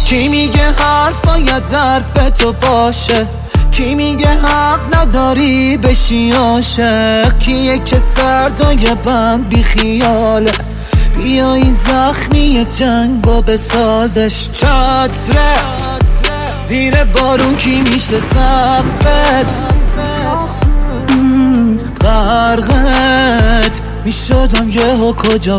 کی میگه حرف باید حرف تو باشه؟ کی میگه حق نداری بشی عاشق؟ کیه که سردای بند بی خیاله؟ بیا این زخمی جنگو بسازش. چترت زیر بارون کی میشه سقفت؟ غرقت میشدم یهو کجا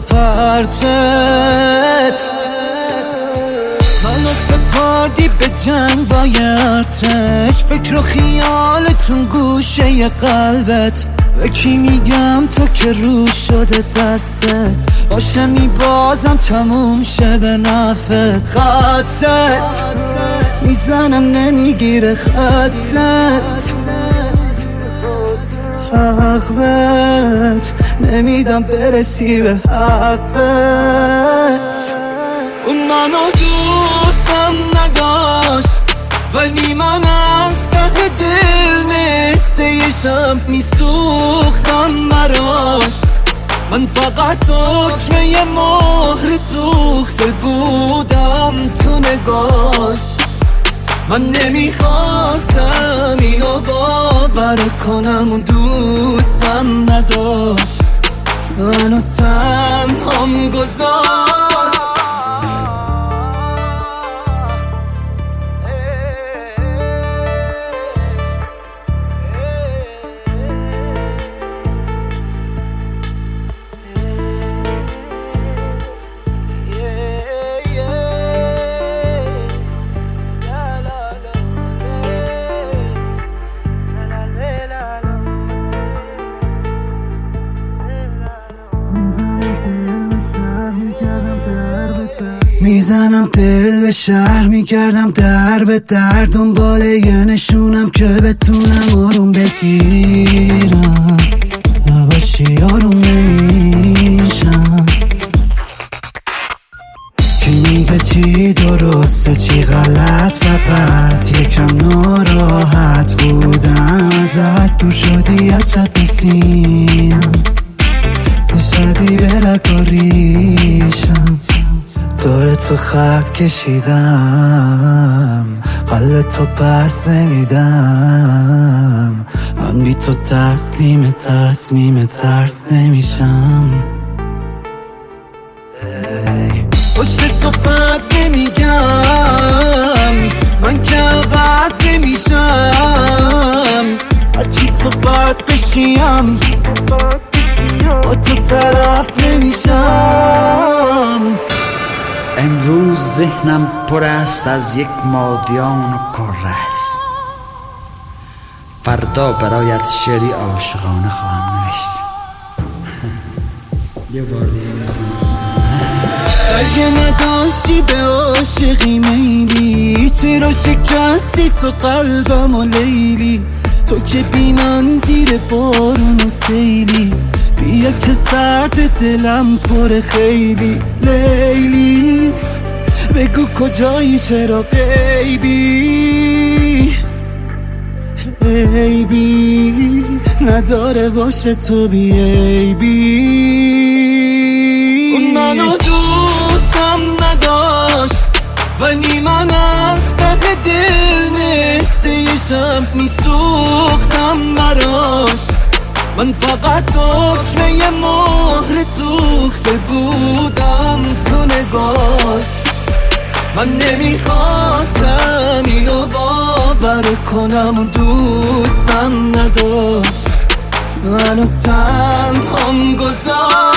پرتت؟ منو سپردی به جنگ با ارتش، فکر و خیالتون گوشه قلبت. به کی میگم تو که رو شده دستت؟ باشه میبازم تموم شه به نفت. خطت میزنم نمیگیره خطت، حقت نمیدم برسی به حقت. اون منو دوستم نداشت ولی من از ته دل مثل یه شب میسوختم براش. من فقط حکمه یه مهر سوخته بودم تو نگاش. من نمیخواستم اینو باور کنم اون دوستم نداشت، منو تنهام گذاشت. میزنم دل به شهر، میگردم در به در، دنبال یه نشونم که بتونم آروم بگیرم. نباشی آروم نمیشم. کی میگه چی درسته چی غلط؟ فقط یکم ناراحت بودم ازت. دور شدی از شب سینم، تو شدی به رکاریشم. دور تو خط کشیدم، قلب تو پس نمیدم. من بی تو تسلیم تصمیم ترس نمیشم. پشت تو بد نمیگم، من که عوض نمیشم. هرچی تو بد بشیم با تو طرف نمیشم. امروز ذهنم پر است از یک مادیان و کرش. فردا برایت شعری عاشقانه خواهم نوشت. یه بار دیگه اگه نداشتی به عاشقی میلی، چرا شکستی تو قلبم و لیلی؟ تو که بی من زیر بارون و سیلی، بیا که سرد دلم پر خیلی. لیلی بگو کجایی چرا غیبی؟ عیبی نداره باشه تو بی عیبی. اون منو دوستم نداشت ولی من از ته دل مثل یه شب میسوختم براش. من فقط حکمه یه مهر سوخته بودم تو نگاش. من نمیخواستم اینو باور کنم اون دوستم نداشت، منو تنهام گذاشت.